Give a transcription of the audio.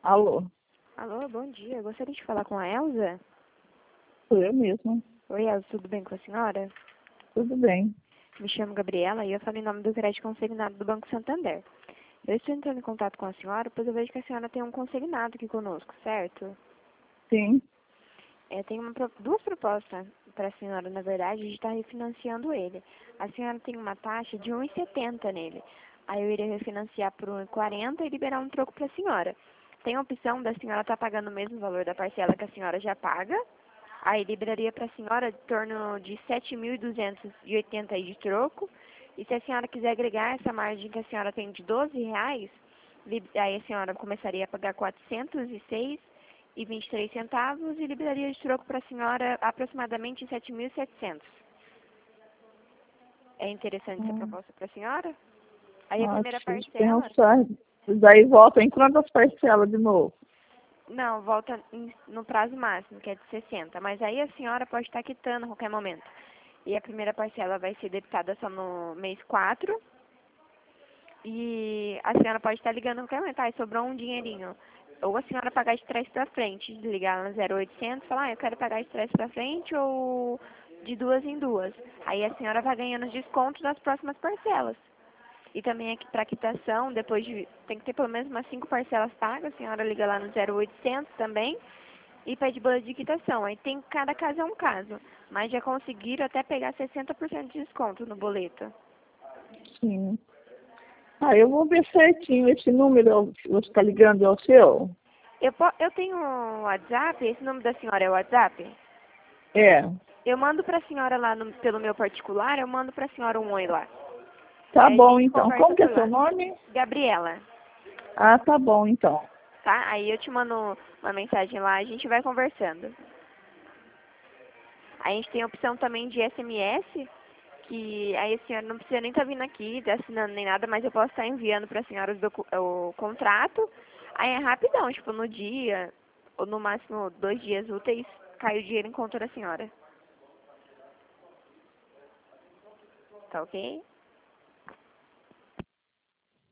Alô, Alô, bom dia. Gostaria de falar com a Elza? sou eu mesma. Oi, Elza, tudo bem com a senhora? Tudo bem. Me chamo Gabriela e eu falo em nome do crédito consignado do Banco Santander. Eu estou entrando em contato com a senhora, pois eu vejo que a senhora tem um consignado aqui conosco, certo? Sim. Tenho duas propostas para a senhora, na verdade, de estar refinanciando ele. A senhora tem uma taxa de 1,70 nele. Aí eu iria refinanciar por 1,40 e liberar um troco para a senhora. Tem a opção da senhora estar pagando o mesmo valor da parcela que a senhora já paga. Aí liberaria para a senhora em torno de 7.280 de troco. E se a senhora quiser agregar essa margem que a senhora tem de R$ 12, aí a senhora começaria a pagar 406,23 e liberaria de troco para a senhora aproximadamente 7.700. É interessante essa Hum. proposta para a senhora? Aí a primeira Deixa eu parcela, pensar. Daí volta em quantas parcelas de novo? não, volta no prazo máximo, que é de 60. Mas aí a senhora pode estar quitando a qualquer momento. E a primeira parcela vai ser debitada só no mês 4. E a senhora pode estar ligando a qualquer momento. Aí sobrou um dinheirinho. Ou a senhora pagar de trás para frente, ligar no 0800 e falar, eu quero pagar de trás para frente ou de duas em duas. Aí a senhora vai ganhando os descontos nas próximas parcelas. E também aqui para quitação, tem que ter pelo menos umas 5 parcelas pagas, a senhora liga lá no 0800 também e pede boleto de quitação. Aí tem, cada caso é um caso, mas já conseguiram até pegar 60% de desconto no boleto. Sim. Eu vou ver certinho esse número. Você está ligando ao seu? Eu tenho um WhatsApp, esse nome da senhora é o WhatsApp? É. Eu mando para a senhora lá pelo meu particular, eu mando para a senhora um oi lá. Tá Aí a bom, gente então. conversa Como que é por seu lá. nome? Gabriela, Ah, tá bom, então. tá? Aí eu te mando uma mensagem lá, a gente vai conversando. A gente tem a opção também de SMS, que aí a senhora não precisa nem estar vindo aqui, assinando nem nada, mas eu posso estar enviando para a senhora o contrato. Aí é rapidão, tipo, no dia, ou no máximo 2 dias úteis, cai o dinheiro em conta da senhora. Tá ok?